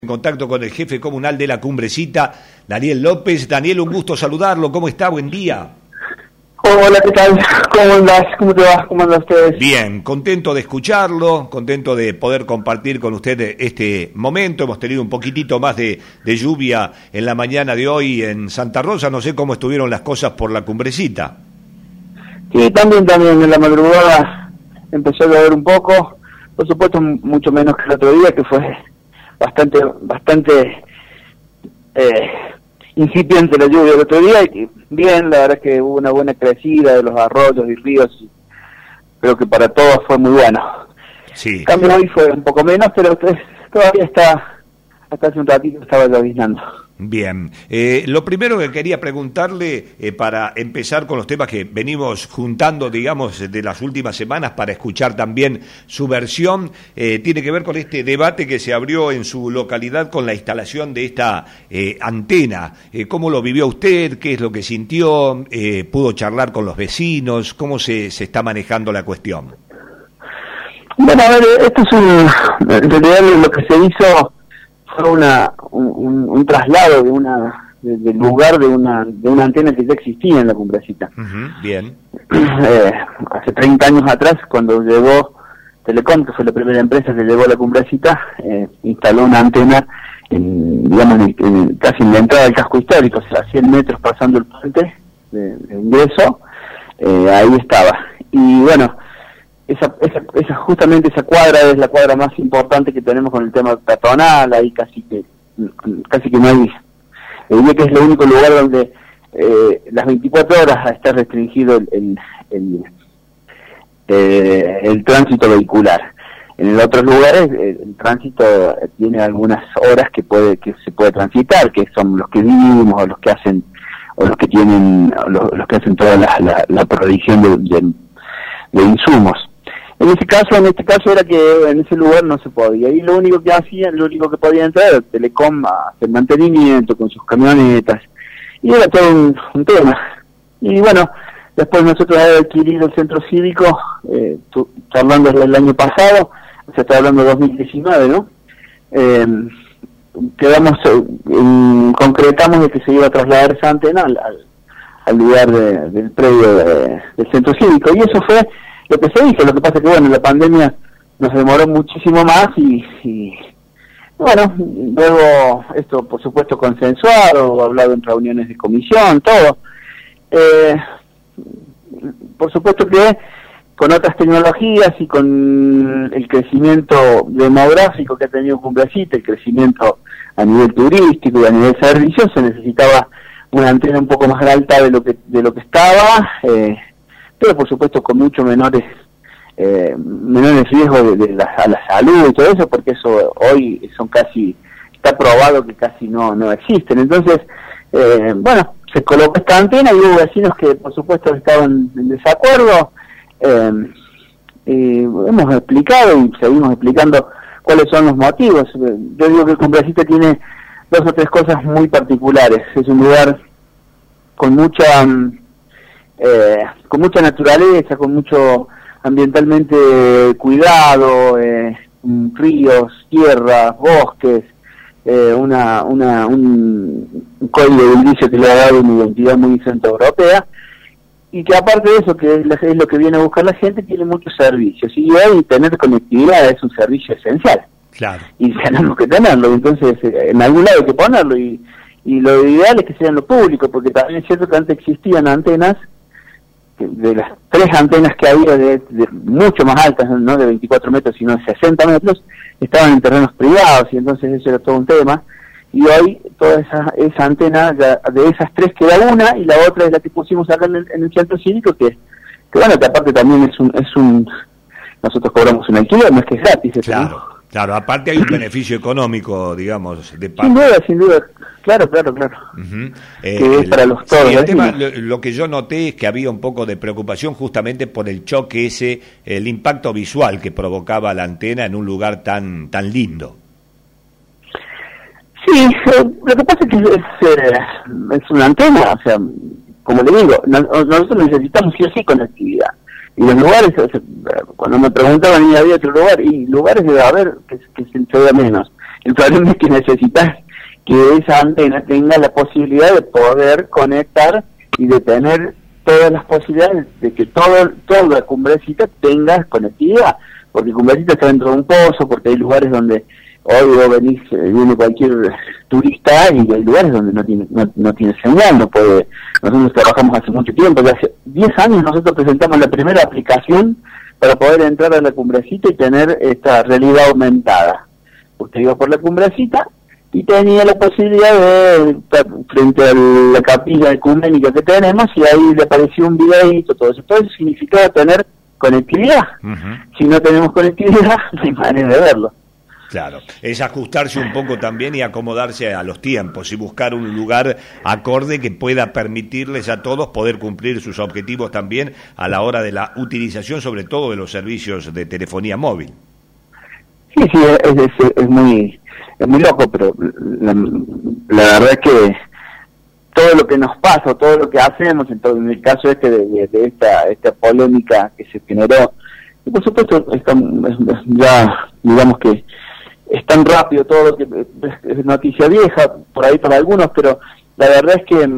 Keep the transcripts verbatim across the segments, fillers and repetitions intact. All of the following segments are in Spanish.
En contacto con el jefe comunal de la Cumbrecita, Daniel López. Daniel, un gusto saludarlo. ¿Cómo está? Buen día. Hola, ¿qué tal? ¿Cómo andas? ¿Cómo te va? ¿Cómo andan ustedes? Bien, contento de escucharlo, contento de poder compartir con usted este momento. Hemos tenido un poquitito más de, de lluvia en la mañana de hoy en Santa Rosa. No sé cómo estuvieron las cosas por la Cumbrecita. Sí, también, también en la madrugada empezó a llover un poco. Por supuesto, mucho menos que el otro día, que fue bastante bastante eh, incipiente la lluvia el otro día, y bien, la verdad es que hubo una buena crecida de los arroyos y ríos, y creo que para todos fue muy bueno. Sí. El cambio hoy fue un poco menos, pero todavía está, hasta hace un ratito estaba lloviznando. Bien, eh, lo primero que quería preguntarle, eh, para empezar con los temas que venimos juntando, digamos, de las últimas semanas para escuchar también su versión, eh, tiene que ver con este debate que se abrió en su localidad con la instalación de esta eh, antena. Eh, ¿Cómo lo vivió usted? ¿Qué es lo que sintió? Eh, ¿Pudo charlar con los vecinos? ¿Cómo se, se está manejando la cuestión? Bueno, a ver, esto es un... En realidad lo que se hizo fue una un, un traslado de una de, del lugar de una de una antena que ya existía en la Cumbrecita. Uh-huh, bien. Eh, hace treinta años atrás, cuando llegó Telecom, que fue la primera empresa que llegó a la Cumbrecita, eh, instaló una antena en, digamos, en, en, casi en la entrada del casco histórico, o sea, a cien metros pasando el puente de, de ingreso, eh, ahí estaba. Y bueno, Esa, esa, esa justamente esa cuadra es la cuadra más importante que tenemos con el tema peatonal. Ahí casi que casi que no hay, diría que es el único lugar donde eh, las veinticuatro horas está restringido el el, el, eh, el tránsito vehicular. En otros lugares el, el tránsito tiene algunas horas que puede que se puede transitar, que son los que vivimos o los que hacen o los que tienen los, los que hacen toda la, la, la provisión de, de, de insumos. En ese caso, en este caso era que en ese lugar no se podía, y lo único que hacían, lo único que podía entrar era Telecom a hacer mantenimiento con sus camionetas, y era todo un, un tema. Y bueno, después nosotros habíamos adquirido el centro cívico, eh, tu, hablando del año pasado, o sea, está hablando de dos mil diecinueve, ¿no? Eh, quedamos, eh, concretamos de que se iba a trasladar esa antena al, al, al lugar de, del predio de, del centro cívico, y eso fue lo que se hizo. Lo que pasa es que, bueno, la pandemia nos demoró muchísimo más y, y bueno, luego esto, por supuesto, consensuado, hablado en reuniones de comisión, todo. Eh, por supuesto que con otras tecnologías y con el crecimiento demográfico que ha tenido Cumbrecita, el crecimiento a nivel turístico y a nivel servicios, se necesitaba una antena un poco más alta de lo que de lo que estaba, eh, pero por supuesto con mucho menores eh, menores riesgos de, de la, a la salud y todo eso, porque eso hoy son casi, está probado que casi no no existen. Entonces, eh, bueno, se colocó esta antena y hubo vecinos que por supuesto estaban en desacuerdo, eh, y hemos explicado y seguimos explicando cuáles son los motivos. Yo digo que el Cumbrecita tiene dos o tres cosas muy particulares. Es un lugar con mucha Eh, con mucha naturaleza, con mucho ambientalmente cuidado, eh, ríos, tierras, bosques, eh, una, una, un, un código de edilicio que le ha dado una identidad muy centroeuropea, y que aparte de eso, que es, es lo que viene a buscar la gente, tiene muchos servicios, y hoy tener conectividad es un servicio esencial. Claro. Y tenemos que tenerlo, entonces eh, en algún lado hay que ponerlo, y, y lo ideal es que sea en lo público, porque también es cierto que antes existían antenas, de las tres antenas que había, de, de mucho más altas, no de veinticuatro metros, sino de sesenta metros, estaban en terrenos privados, y entonces eso era todo un tema. Y hoy toda esa esa antena, de esas tres queda una, y la otra es la que pusimos acá en el, en el centro cívico, que, que bueno, que aparte también es un, es un nosotros cobramos un alquiler, no es que es gratis. Eso, claro, ¿no? Claro, aparte hay un beneficio económico, digamos, de parte. Sin duda, sin duda. Claro, claro, claro. Uh-huh. Eh, que es para los todos. Sí, el tema, lo, lo que yo noté es que había un poco de preocupación justamente por el choque ese, el impacto visual que provocaba la antena en un lugar tan tan lindo. Sí, eh, lo que pasa es que es, eh, es una antena, o sea, como le digo, no, nosotros necesitamos sí o sí conectividad. Y los lugares, o sea, cuando me preguntaban, ¿y había otro lugar? Y lugares debe haber que, que se vea menos. El problema es que necesitas que esa antena tenga la posibilidad de poder conectar y de tener todas las posibilidades de que todo, toda la Cumbrecita tenga conectividad, porque Cumbrecita está dentro de un pozo, porque hay lugares donde hoy vos venís, viene cualquier turista y hay lugares donde no tiene no, no tiene señal, no puede. Nosotros trabajamos hace mucho tiempo, ya hace diez años nosotros presentamos la primera aplicación para poder entrar a la Cumbrecita y tener esta realidad aumentada. Usted iba por la Cumbrecita y tenía la posibilidad de estar frente a la capilla ecuménica que tenemos, y ahí le apareció un videíto, todo eso. Todo eso significaba tener conectividad. Uh-huh. Si no tenemos conectividad, no hay manera de verlo. Claro, es ajustarse un poco también y acomodarse a los tiempos y buscar un lugar acorde que pueda permitirles a todos poder cumplir sus objetivos también a la hora de la utilización, sobre todo de los servicios de telefonía móvil. Sí, sí, es, es, es muy es muy loco, pero la, la verdad es que todo lo que nos pasa, todo lo que hacemos, en, todo, en el caso este de, de, de esta esta polémica que se generó, y por supuesto está, ya digamos que es tan rápido todo lo que es noticia vieja por ahí para algunos, pero la verdad es que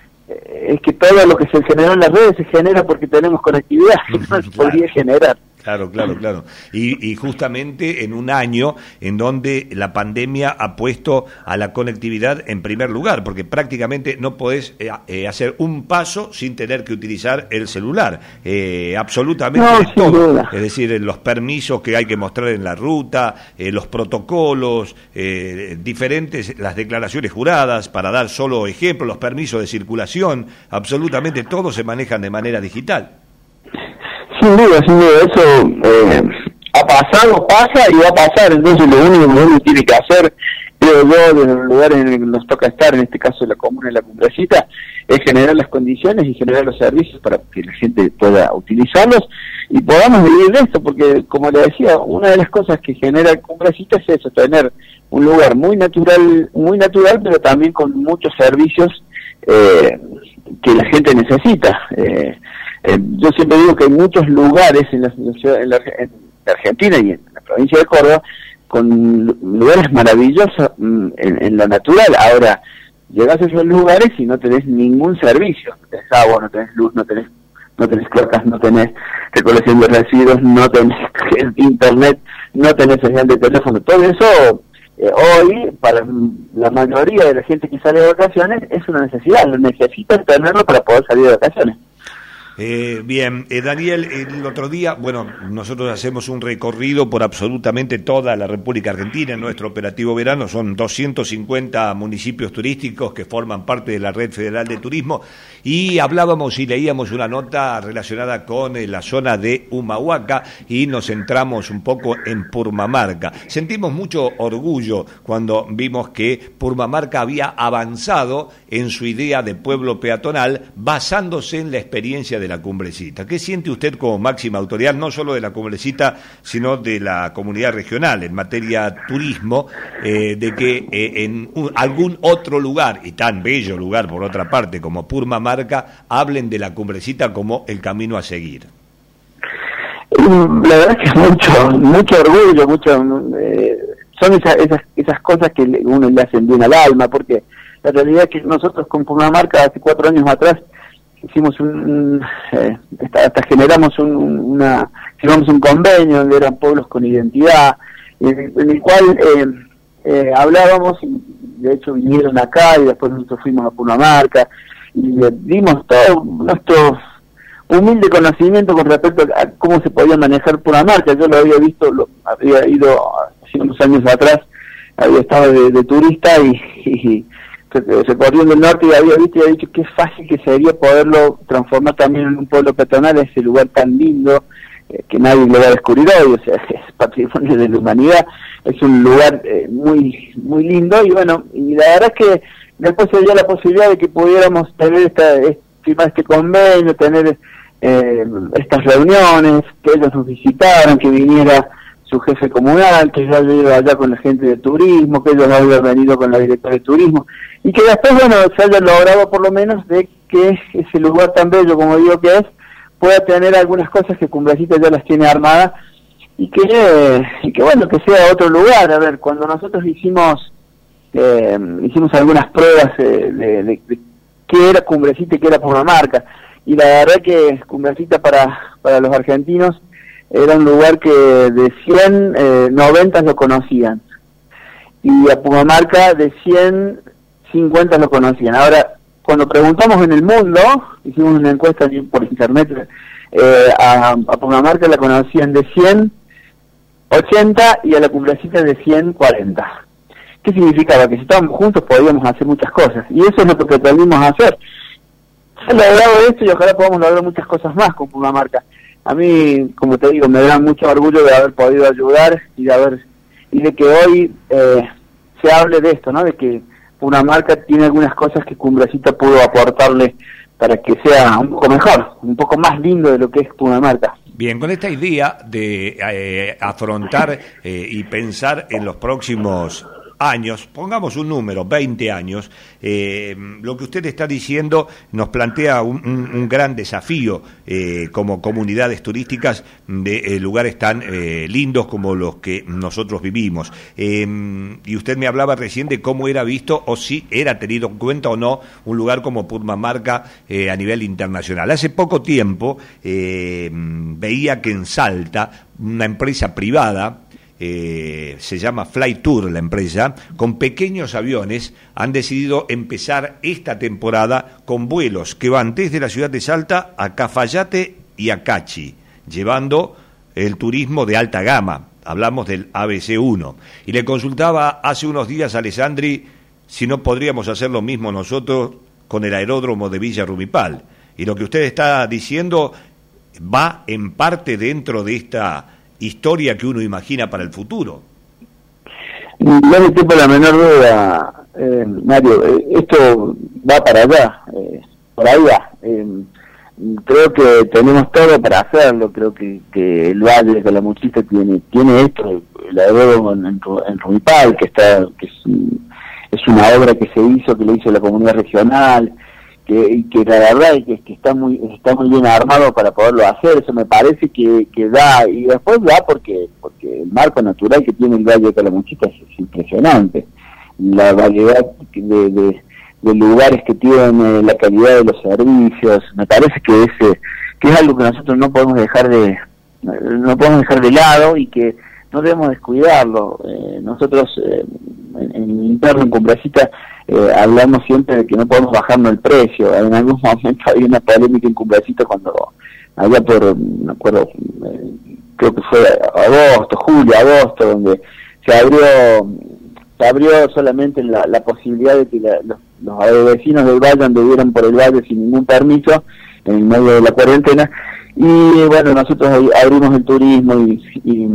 es que todo lo que se generó en las redes se genera porque tenemos conectividad, que no se podría generar. Claro, claro, claro. Y, y justamente en un año en donde la pandemia ha puesto a la conectividad en primer lugar, porque prácticamente no podés eh, eh, hacer un paso sin tener que utilizar el celular. Eh, absolutamente no, todo. Duda. Es decir, los permisos que hay que mostrar en la ruta, eh, los protocolos, eh, diferentes, las declaraciones juradas, para dar solo ejemplos, los permisos de circulación, absolutamente todo se manejan de manera digital. Sin duda, sin duda, eso eh, ha pasado, pasa y va a pasar. Entonces lo único que uno tiene que hacer, creo yo, desde los lugares en el que nos toca estar, en este caso la comuna de la Cumbrecita, es generar las condiciones y generar los servicios para que la gente pueda utilizarlos y podamos vivir de esto, porque como le decía, una de las cosas que genera el Cumbrecita es eso, tener un lugar muy natural, muy natural, pero también con muchos servicios eh, que la gente necesita. Eh, Eh, yo siempre digo que hay muchos lugares en la, en, la, en la Argentina y en la provincia de Córdoba con lugares maravillosos en, en lo natural. Ahora, llegás a esos lugares y no tenés ningún servicio. No tenés agua, no tenés luz, no tenés no tenés cloacas, no tenés recolección de residuos, no tenés internet, no tenés señal de teléfono. Todo eso, eh, hoy, para la mayoría de la gente que sale de vacaciones, es una necesidad. Lo necesitan tenerlo para poder salir de vacaciones. Eh, bien, eh, Daniel, el otro día, bueno, nosotros hacemos un recorrido por absolutamente toda la República Argentina en nuestro operativo verano, son doscientos cincuenta municipios turísticos que forman parte de la Red Federal de Turismo, y hablábamos y leíamos una nota relacionada con eh, la zona de Humahuaca y nos centramos un poco en Purmamarca. Sentimos mucho orgullo cuando vimos que Purmamarca había avanzado en su idea de pueblo peatonal basándose en la experiencia de de la Cumbrecita. ¿Qué siente usted como máxima autoridad, no solo de la Cumbrecita, sino de la comunidad regional en materia turismo, eh, de que eh, en un, algún otro lugar, y tan bello lugar por otra parte como Purmamarca, hablen de la Cumbrecita como el camino a seguir? La verdad es que es mucho, mucho orgullo, mucho eh, son esas, esas, esas cosas que uno le hacen bien al alma, porque la realidad es que nosotros con Purmamarca hace cuatro años atrás hicimos un, eh, hasta, hasta generamos un, una, firmamos un convenio donde eran pueblos con identidad, en, en el cual eh, eh, hablábamos, y de hecho vinieron acá y después nosotros fuimos a Purmamarca y le dimos todo nuestro humilde conocimiento con respecto a cómo se podía manejar Purmamarca. Yo lo había visto, lo había ido hace unos años atrás, había estado de, de turista y, y recorriendo el norte y había visto y había dicho qué fácil que sería poderlo transformar también en un pueblo peatonal, ese lugar tan lindo eh, que nadie lo va a descubrir hoy, o sea, es patrimonio de la humanidad, es un lugar eh, muy muy lindo y bueno, y la verdad es que después se dio la posibilidad de que pudiéramos tener esta, este, firmar este convenio, tener eh, estas reuniones, que ellos nos visitaran, que viniera su jefe comunal, que yo había ido allá con la gente de turismo, que ellos habían venido con la directora de turismo, y que después, bueno, se haya logrado por lo menos de que ese lugar tan bello, como digo que es, pueda tener algunas cosas que Cumbrecita ya las tiene armadas, y que, y que bueno, que sea otro lugar. A ver, cuando nosotros hicimos eh, hicimos algunas pruebas eh, de, de, de qué era Cumbrecita y qué era Pumamarca, y la verdad que Cumbrecita para, para los argentinos era un lugar que de cien, eh, noventa lo conocían, y a Pumamarca de cien, cincuenta lo conocían. Ahora, cuando preguntamos en el mundo, hicimos una encuesta por internet, eh, a, a Pumamarca la conocían de cien, ochenta, y a la Cumbrecita de cien, cuarenta. ¿Qué significaba? Que si estábamos juntos podíamos hacer muchas cosas, y eso es lo que pretendimos hacer. Se ha logrado esto y ojalá podamos lograr muchas cosas más con Pumamarca. A mí, como te digo, me da mucho orgullo de haber podido ayudar y de haber y de que hoy eh, se hable de esto, ¿no? De que Pumamarca tiene algunas cosas que Cumbrecita pudo aportarle para que sea un poco mejor, un poco más lindo de lo que es Pumamarca. Bien, con esta idea de eh, afrontar eh, y pensar en los próximos años, pongamos un número, veinte años, eh, lo que usted está diciendo nos plantea un, un, un gran desafío eh, como comunidades turísticas de eh, lugares tan eh, lindos como los que nosotros vivimos. Eh, y usted me hablaba recién de cómo era visto o si era tenido en cuenta o no un lugar como Pumamarca eh, a nivel internacional. Hace poco tiempo eh, veía que en Salta una empresa privada, Eh, se llama Fly Tour la empresa, con pequeños aviones han decidido empezar esta temporada con vuelos que van desde la ciudad de Salta a Cafayate y a Cachi, llevando el turismo de alta gama. Hablamos del A B C uno, y le consultaba hace unos días a Alessandri si no podríamos hacer lo mismo nosotros con el aeródromo de Villa Rumipal, y lo que usted está diciendo va en parte dentro de esta historia que uno imagina para el futuro. No me tengo la menor duda, eh, Mario, eh, esto va para allá, eh, por ahí va. Eh, creo que tenemos todo para hacerlo, creo que, que el Valle de Calamuchita tiene tiene esto, el aeródromo en, en, en Rumipal, que está que es, es una obra que se hizo, que lo hizo la comunidad regional, que, que la verdad es que, que está muy está muy bien armado para poderlo hacer. Eso me parece que, que da, y después da porque porque el marco natural que tiene el Valle de Calamuchita es, es impresionante, la variedad de, de, de lugares que tiene, la calidad de los servicios. Me parece que es que es algo que nosotros no podemos dejar de no podemos dejar de lado y que no debemos descuidarlo. Eh, nosotros eh, en, en interno en Cumbrecita eh, hablamos siempre de que no podemos bajarnos el precio. En algún momento había una polémica en Cumbrecita cuando allá por, me acuerdo, eh, creo que fue agosto, julio, agosto, donde se abrió se abrió solamente la, la posibilidad de que la, los, los vecinos del valle anduvieran por el valle sin ningún permiso en medio de la cuarentena. Y bueno, nosotros abrimos el turismo y, y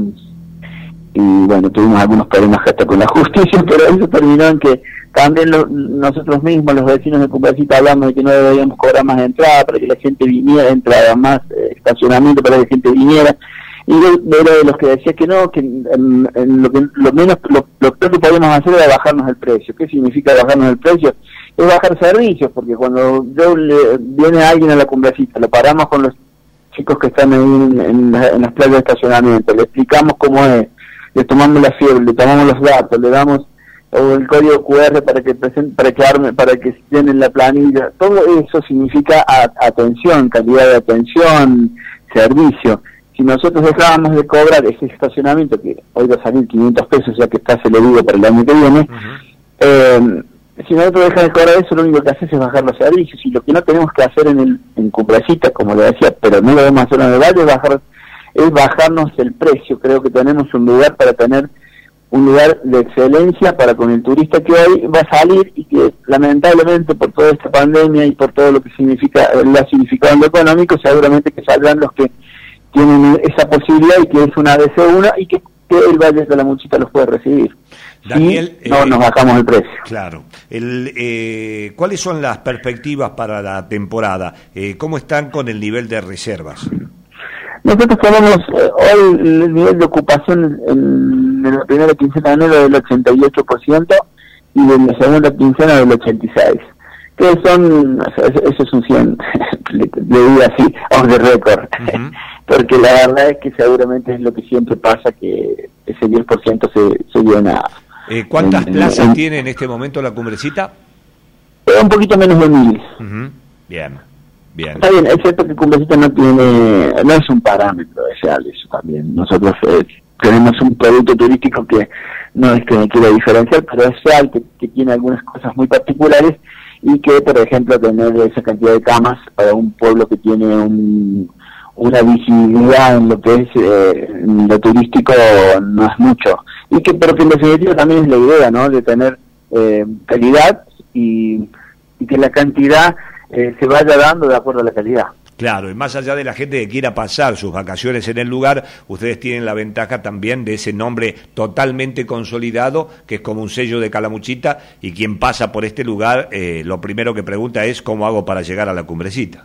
y bueno, tuvimos algunos problemas hasta con la justicia, pero eso terminó en que también lo, nosotros mismos, los vecinos de Cumbrecita, hablamos de que no deberíamos cobrar más entrada para que la gente viniera, entrara más eh, estacionamiento para que la gente viniera, y era de los que decía que no, que en, en lo que lo menos lo, lo peor que podíamos hacer era bajarnos el precio. ¿Qué significa bajarnos el precio? Es bajar servicios, porque cuando yo le, viene alguien a la Cumbrecita, lo paramos con los chicos que están ahí en, en, en las playas de estacionamiento, le explicamos cómo es, le tomamos la fiebre, le tomamos los datos, le damos el código cu erre para que presente, para que arme, para que tienen la planilla. Todo eso significa a, atención, calidad de atención, servicio. Si nosotros dejábamos de cobrar ese estacionamiento, que hoy va a salir quinientos pesos, ya que está, se lo digo, para el año que viene, uh-huh. eh, si nosotros dejamos de cobrar eso, lo único que hace es bajar los servicios, y lo que no tenemos que hacer en el en Cumbrecita, como le decía, pero no lo debemos hacer en el valle, es bajar es bajarnos el precio. Creo que tenemos un lugar para tener un lugar de excelencia para con el turista que hoy va a salir y que lamentablemente por toda esta pandemia y por todo lo que significa lo ha significado en lo económico, seguramente que saldrán los que tienen esa posibilidad y que es una A B C uno y que, que el Valle de Calamuchita los puede recibir. Daniel, sí, no eh, nos bajamos el precio. Claro. El, eh, ¿Cuáles son las perspectivas para la temporada? Eh, ¿Cómo están con el nivel de reservas? Nosotros tenemos eh, hoy el nivel de ocupación en, en la primera quincena de enero del ochenta y ocho por ciento y en la segunda quincena del ochenta y seis por ciento, que son, eso es un cien, le, le digo así, off the record, uh-huh. Porque la verdad es que seguramente es lo que siempre pasa, que ese diez por ciento se, se llena. Eh, ¿Cuántas en, plazas en, tiene en este momento la Cumbrecita? Un poquito menos de mil. Uh-huh. Bien, bien. Está bien, es cierto que Cumbrecita no tiene, no es un parámetro real, eso también. Nosotros eh, tenemos un producto turístico que no es que me quiera diferenciar, pero es real, que, que tiene algunas cosas muy particulares, y que, por ejemplo, tener esa cantidad de camas para un pueblo que tiene un, una visibilidad en lo que es eh, en lo turístico no es mucho. Y que, pero que en definitiva también es la idea, ¿no?, de tener eh, calidad y, y que la cantidad eh, se vaya dando de acuerdo a la calidad. Claro, y más allá de la gente que quiera pasar sus vacaciones en el lugar, ustedes tienen la ventaja también de ese nombre totalmente consolidado, que es como un sello de Calamuchita, y quien pasa por este lugar, eh, lo primero que pregunta es ¿cómo hago para llegar a la Cumbrecita?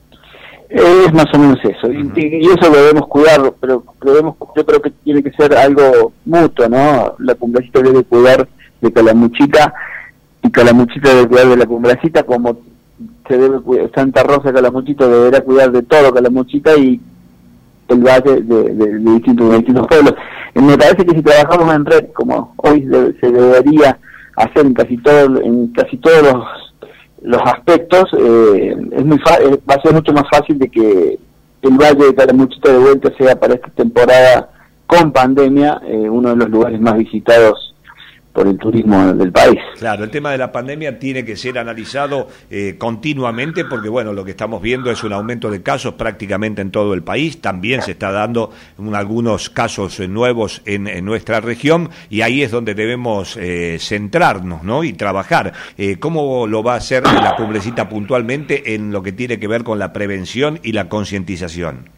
Es más o menos eso, uh-huh. y, y eso lo debemos cuidar, pero debemos, yo creo que tiene que ser algo mutuo, ¿no? La Cumbrecita debe cuidar de Calamuchita, y Calamuchita debe cuidar de la Cumbrecita, como se debe cuidar, Santa Rosa Calamuchita deberá cuidar de todo Calamuchita y el valle de, de, de, distintos, de distintos pueblos. Y me parece que si trabajamos en red, como hoy de, se debería hacer en casi todo, en casi todos los, los aspectos, eh, es muy fa- va a ser mucho más fácil de que el valle de Calamuchita de vuelta sea para esta temporada con pandemia eh, uno de los lugares más visitados por el turismo del país. Claro, el tema de la pandemia tiene que ser analizado eh, continuamente, porque bueno, lo que estamos viendo es un aumento de casos prácticamente en todo el país, también se está dando un, algunos casos eh, nuevos en, en nuestra región, y ahí es donde debemos eh, centrarnos, ¿no?, y trabajar. Eh, ¿Cómo lo va a hacer la Cumbrecita puntualmente en lo que tiene que ver con la prevención y la concientización?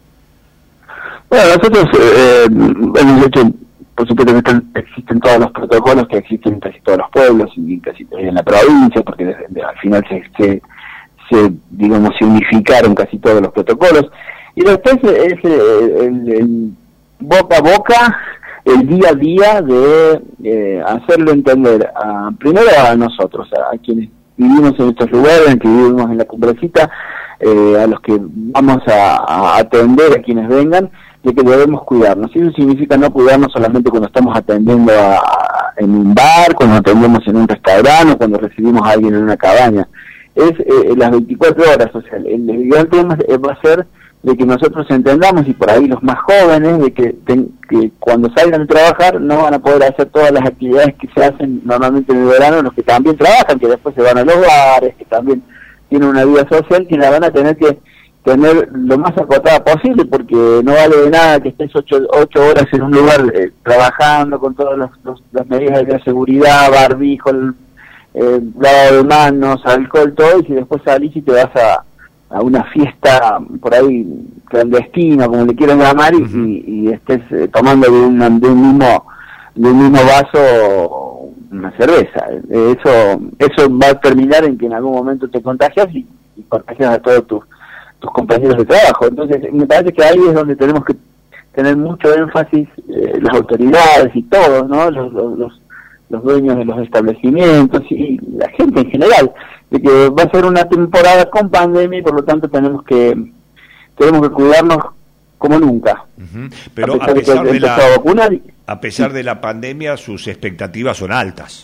Bueno, nosotros eh, hemos hecho, por supuesto que están, existen todos los protocolos que existen en casi todos los pueblos y casi en la provincia, porque desde, de, al final se, se, se, digamos, se unificaron casi todos los protocolos. Y después es el, el, el boca a boca, el día a día de eh, hacerlo entender, a, primero a nosotros, a, a quienes vivimos en estos lugares, que vivimos en la Cumbrecita, eh, a los que vamos a, a atender, a quienes vengan, de que debemos cuidarnos. Y eso significa no cuidarnos solamente cuando estamos atendiendo a, a, en un bar, cuando atendemos en un restaurante o cuando recibimos a alguien en una cabaña. Es eh, las veinticuatro horas, o sea, el, el gran tema va a ser de que nosotros entendamos, y por ahí los más jóvenes, de que, ten, que cuando salgan a trabajar no van a poder hacer todas las actividades que se hacen normalmente en el verano, los que también trabajan, que después se van a los bares, que también tienen una vida social, que la van a tener que tener lo más acotada posible, porque no vale de nada que estés ocho, ocho horas en un lugar eh, trabajando con todas las, los, las medidas de seguridad, barbijo, el, eh, lavado de manos, alcohol, todo, y si después salís y te vas a, a una fiesta por ahí clandestina, como le quieran llamar, uh-huh. y, y estés eh, tomando de, una, de un mismo de un mismo vaso una cerveza. Eso eso va a terminar en que en algún momento te contagias y, y contagias a todos tus tus compañeros de trabajo. Entonces me parece que ahí es donde tenemos que tener mucho énfasis, eh, las autoridades y todos, ¿no?, los, los, los, los dueños de los establecimientos y la gente en general, de que va a ser una temporada con pandemia y por lo tanto tenemos que tenemos que cuidarnos como nunca. Uh-huh. Pero a pesar, a pesar de, de la vacuna, a pesar de la pandemia, sus expectativas son altas.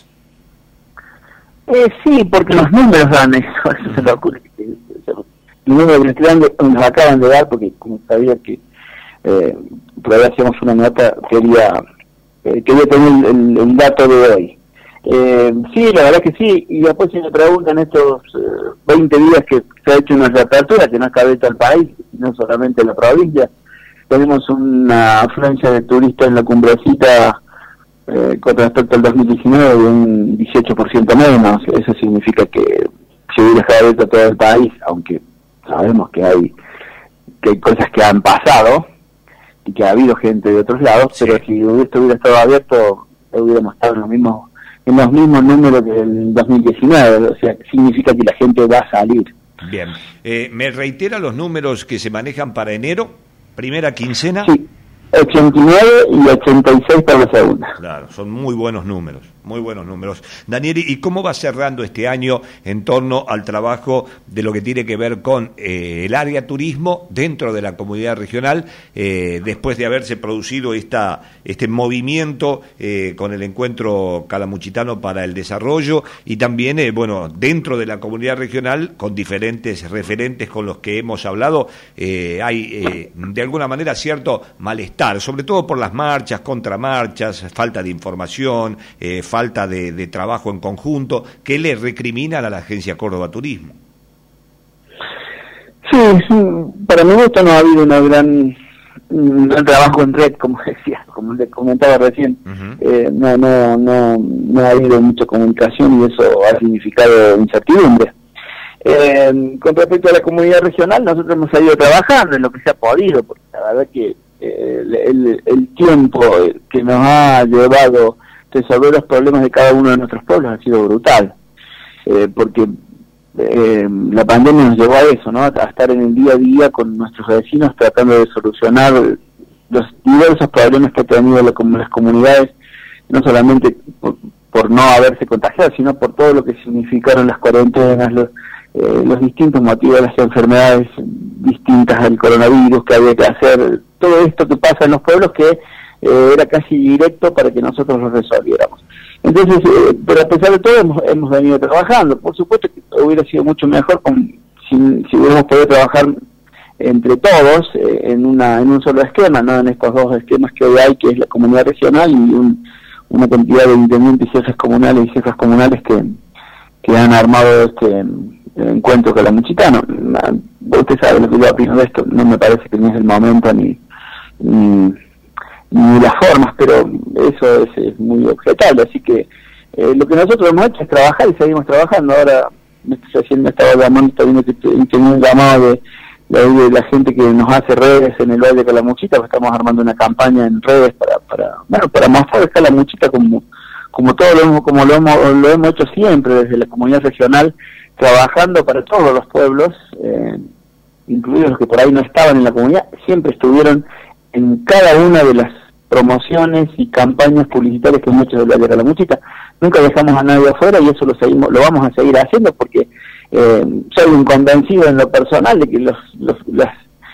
Eh, sí, porque los números dan eso, eso se lo ocurre. Los números que nos acaban de dar, porque como sabía que eh, todavía hacíamos una nota, quería eh, quería tener el, el, el dato de hoy. Eh, sí, la verdad que sí, y después si me preguntan estos eh, veinte días que se ha hecho una reapertura, que no cabe todo el país, no solamente en la provincia, tenemos una afluencia de turistas en la Cumbrecita eh, con respecto al dos mil diecinueve de un dieciocho por ciento menos. Eso significa que si hubiera estado abierto todo el país, aunque sabemos que hay que hay cosas que han pasado y que ha habido gente de otros lados, sí. Pero si esto hubiera estado abierto, hubiéramos estado en los mismos en los mismos números que el dos mil diecinueve, o sea, significa que la gente va a salir. Bien, eh, ¿me reitera los números que se manejan para enero? ¿Primera quincena? Sí, ochenta y nueve y ochenta y seis para la segunda. Claro, son muy buenos números. muy buenos números. Daniel, ¿y cómo va cerrando este año en torno al trabajo de lo que tiene que ver con eh, el área turismo dentro de la comunidad regional, eh, después de haberse producido esta este movimiento eh, con el encuentro calamuchitano para el desarrollo y también, eh, bueno, dentro de la comunidad regional, con diferentes referentes con los que hemos hablado, eh, hay eh, de alguna manera cierto malestar, sobre todo por las marchas, contramarchas, falta de información, eh, falta de, de trabajo en conjunto, que le recriminan a la Agencia Córdoba Turismo. Sí, sí, para mi gusto no ha habido una gran, un gran trabajo en red, como decía, como le comentaba recién. Uh-huh. eh, no, no, no, no ha habido mucha comunicación y eso ha significado incertidumbre. Eh, con respecto a la comunidad regional, nosotros hemos seguido trabajando en lo que se ha podido, porque la verdad que eh, el, el, el tiempo que nos ha llevado a resolver los problemas de cada uno de nuestros pueblos ha sido brutal, eh, porque eh, la pandemia nos llevó a eso, ¿no? A estar en el día a día con nuestros vecinos tratando de solucionar los diversos problemas que han tenido las comunidades, no solamente por, por no haberse contagiado, sino por todo lo que significaron las cuarentenas, los Eh, los distintos motivos de las enfermedades distintas al coronavirus que había que hacer, todo esto que pasa en los pueblos que eh, era casi directo para que nosotros lo resolviéramos. Entonces, eh, pero a pesar de todo hemos, hemos venido trabajando. Por supuesto que hubiera sido mucho mejor con, si, si hubiéramos podido trabajar entre todos eh, en una en un solo esquema, no en estos dos esquemas que hoy hay, que es la comunidad regional y un, una cantidad de intendentes y jefes comunales y jefas comunales que, que han armado este encuentro calamuchitano. Usted sabe lo que yo opino de esto, no me parece que ni es el momento ni, ni, ni las formas, pero eso es, es muy objetable, así que eh, lo que nosotros hemos hecho es trabajar y seguimos trabajando. Ahora me estoy haciendo, estaba llamando, está viendo que tengo un llamado de, de, de la gente que nos hace redes en el Valle de Calamuchita, pues estamos armando una campaña en redes para, para bueno, para mostrar a Calamuchita como, como todo lo hemos, como lo hemos, lo hemos hecho siempre desde la comunidad regional, trabajando para todos los pueblos, eh, incluidos los que por ahí no estaban en la comunidad, siempre estuvieron en cada una de las promociones y campañas publicitarias que hemos hecho del Valle de Calamuchita. Nunca dejamos a nadie afuera y eso lo seguimos, lo vamos a seguir haciendo porque eh, soy un convencido en lo personal de que los, los las,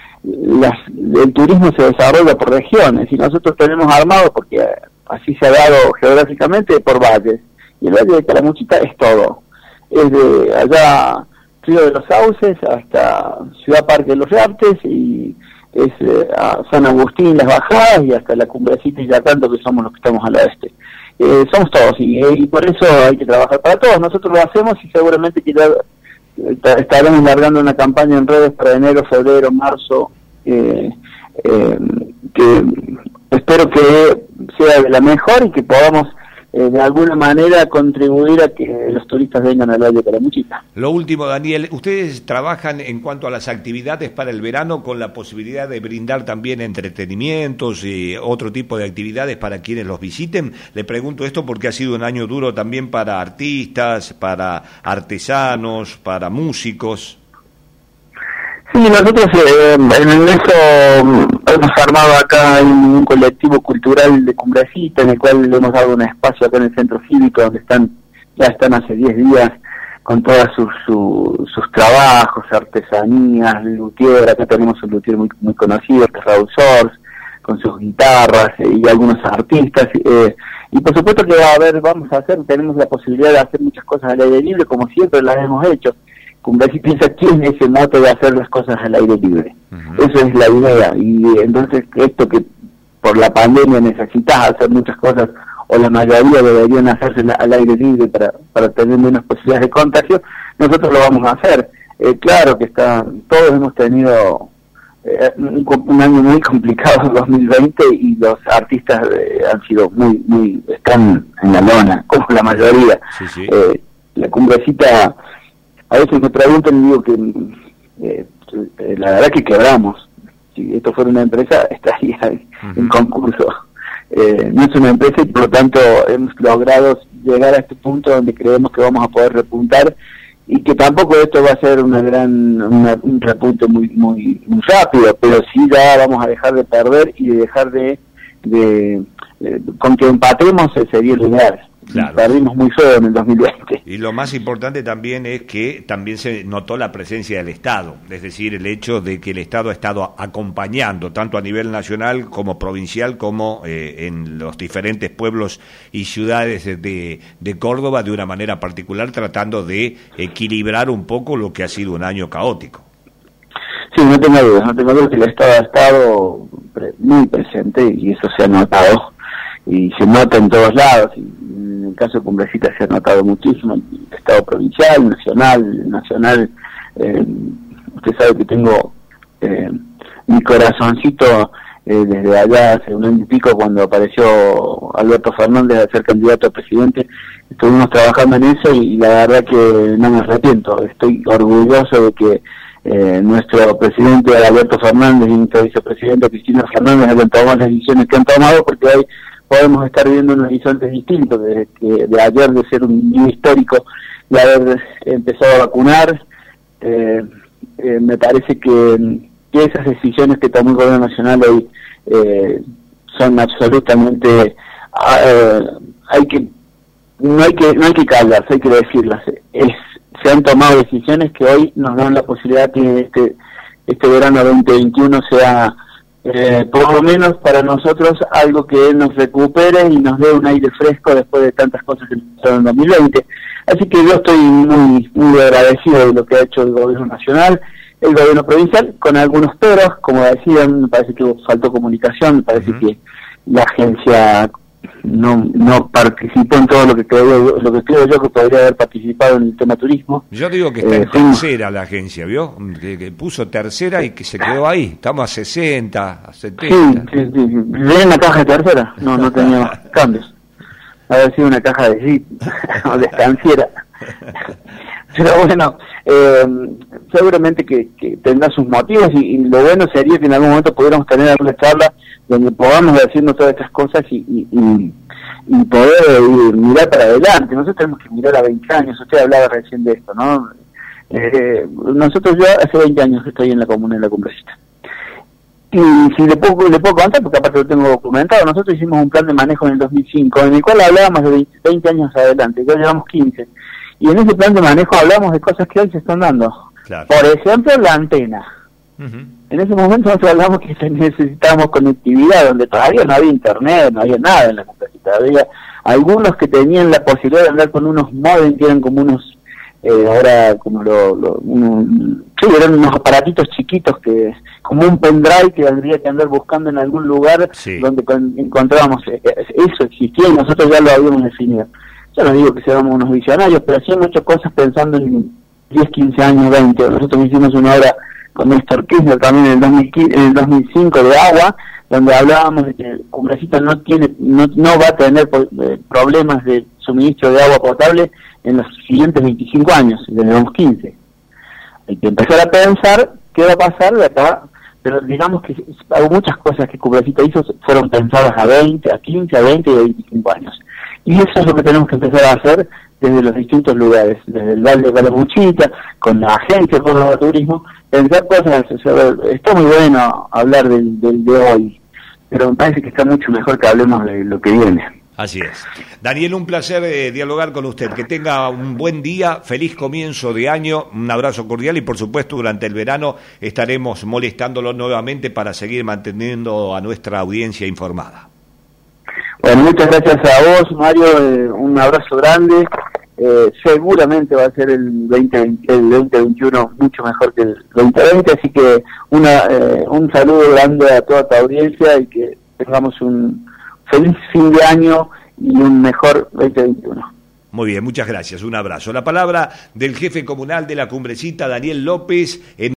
las, el turismo se desarrolla por regiones y nosotros tenemos armado, porque así se ha dado geográficamente, por valles, y el Valle de Calamuchita es todo. Es de allá Río de los Sauces hasta Ciudad Parque de los Reartes y es eh, a San Agustín, las bajadas y hasta la Cumbrecita y ya tanto que somos los que estamos al oeste. Eh, somos todos y, y por eso hay que trabajar para todos. Nosotros lo hacemos y seguramente que ya estaremos largando una campaña en redes para enero, febrero, marzo, eh, eh, que espero que sea de la mejor y que podamos Eh, de alguna manera contribuir a que los turistas vengan al Valle de Calamuchita. Lo último, Daniel, ustedes trabajan en cuanto a las actividades para el verano con la posibilidad de brindar también entretenimientos y otro tipo de actividades para quienes los visiten. Le pregunto esto porque ha sido un año duro también para artistas, para artesanos, para músicos. Sí, nosotros eh, en eso hemos armado acá un colectivo cultural de Cumbrecita, en el cual le hemos dado un espacio acá en el centro cívico, donde están ya están hace diez días con todas sus, sus, sus trabajos, artesanías, luthier. Acá tenemos un luthier muy, muy conocido, que es Raúl Sors, con sus guitarras eh, y algunos artistas. Eh, y por supuesto que a ver, vamos a hacer, tenemos la posibilidad de hacer muchas cosas al aire libre, como siempre las hemos hecho. Cumbrecita piensa tiene ese mote de hacer las cosas al aire libre. Uh-huh. Eso es la idea. Y entonces esto que por la pandemia necesitas hacer muchas cosas, o la mayoría deberían hacerse al aire libre para, para tener menos posibilidades de contagio, nosotros lo vamos a hacer. Eh, claro que está, todos hemos tenido eh, un, un año muy complicado en dos mil veinte y los artistas eh, han sido muy, muy, están en la lona, como la mayoría. Sí, sí. Eh, la Cumbrecita, a veces me preguntan y digo que eh, la verdad que quebramos. Si esto fuera una empresa, estaría uh-huh. en concurso. Eh, no es una empresa y por lo tanto hemos logrado llegar a este punto donde creemos que vamos a poder repuntar y que tampoco esto va a ser una gran una, un repunte muy muy muy rápido, pero sí ya vamos a dejar de perder y de dejar de, de, de con que empatemos sería el ideal. Claro. Perdimos muy feo en el dos mil veinte. Y lo más importante también es que también se notó la presencia del Estado, es decir, el hecho de que el Estado ha estado acompañando tanto a nivel nacional como provincial como eh, en los diferentes pueblos y ciudades de, de Córdoba de una manera particular, tratando de equilibrar un poco lo que ha sido un año caótico. Sí, no tengo dudas, no tengo dudas que el Estado ha estado pre- muy presente y eso se ha notado y se nota en todos lados. Y en el caso de Cumbrecita se ha notado muchísimo, el Estado provincial, nacional, nacional. Eh, usted sabe que tengo eh, mi corazoncito eh, desde allá hace un año y pico cuando apareció Alberto Fernández a ser candidato a presidente. Estuvimos trabajando en eso y, y la verdad que no me arrepiento. Estoy orgulloso de que Eh, nuestro presidente Alberto Fernández y nuestra vicepresidenta Cristina Fernández hayan tomado las decisiones que han tomado, porque hoy podemos estar viendo un horizonte distinto desde que de ayer de ser un día histórico y haber empezado a vacunar. Eh, eh, me parece que, que esas decisiones que tomó el gobierno nacional hoy eh, son absolutamente eh, hay que no hay que no hay que callarse, hay que decirlas. Es se han tomado decisiones que hoy nos dan la posibilidad que este este verano veinte veintiuno sea eh, por lo menos para nosotros algo que nos recupere y nos dé un aire fresco después de tantas cosas que nos pasaron en dos mil veinte. Así que yo estoy muy muy agradecido de lo que ha hecho el gobierno nacional, el gobierno provincial, con algunos peros, como decían, me parece que faltó comunicación, me parece uh-huh. que la agencia no no participó en todo lo que creo lo que creo yo que podría haber participado en el tema turismo. Yo digo que está eh, en fuimos... tercera la agencia, ¿vio? Que, que puso tercera y que se quedó ahí. Estamos a sesenta, a setenta. Sí, sí, sí. ¿Ven la caja de tercera? No, no tenía cambios. Haber sido una caja de jeep o de estanciera. Pero bueno, eh, seguramente que, que tendrá sus motivos y, y lo bueno sería que en algún momento pudiéramos tener alguna charla donde podamos decirnos todas estas cosas y, y, y, y poder y mirar para adelante. Nosotros tenemos que mirar a veinte años, usted hablaba recién de esto, ¿no? Eh, nosotros yo hace veinte años que estoy en la comuna de La Cumbrecita. Y si le puedo, le puedo contar, porque aparte lo tengo documentado, nosotros hicimos un plan de manejo en el dos mil cinco, en el cual hablábamos de veinte años adelante, ya llevamos quince. Y en ese plan de manejo hablamos de cosas que hoy se están dando. Claro. Por ejemplo, la antena. Uh-huh. En ese momento nosotros hablamos que necesitábamos conectividad, donde todavía no había internet, no había nada en la Cumbrecita. Había algunos que tenían la posibilidad de andar con unos modems que eran como unos, eh, ahora como lo, lo uno, sí, eran unos aparatitos chiquitos que, como un pendrive que habría que andar buscando en algún lugar sí. donde con, encontrábamos, eh, eso existía y nosotros ya lo habíamos definido. Yo no digo que seamos unos visionarios, pero sí hemos hecho cosas pensando en diez, quince años, veinte. Nosotros hicimos una obra con Néstor Kirchner también en el, dos mil quince, en el dos mil cinco de agua, donde hablábamos de que Cumbrecita no tiene, no, no va a tener eh, problemas de suministro de agua potable en los siguientes veinticinco años, desde el dos mil quince. Hay que empezar a pensar qué va a pasar de acá, pero digamos que hay muchas cosas que Cumbrecita hizo fueron pensadas a veinte, a quince, a veinte y a veinticinco años. Y eso es lo que tenemos que empezar a hacer desde los distintos lugares, desde el Valle de Calamuchita, con la agencia de Córdoba Turismo, pensar cosas. O sea, está muy bueno hablar del, del de hoy, pero me parece que está mucho mejor que hablemos de lo que viene. Así es. Daniel, un placer eh, dialogar con usted. Que tenga un buen día, feliz comienzo de año, un abrazo cordial y por supuesto durante el verano estaremos molestándolo nuevamente para seguir manteniendo a nuestra audiencia informada. Bueno, muchas gracias a vos, Mario, eh, un abrazo grande. Eh, seguramente va a ser el veinte veinte, el veinte veintiuno mucho mejor que el veinte veinte, así que una eh, un saludo grande a toda tu audiencia y que tengamos un feliz fin de año y un mejor veinte veintiuno. Muy bien, muchas gracias, un abrazo. La palabra del jefe comunal de La Cumbrecita, Daniel López. En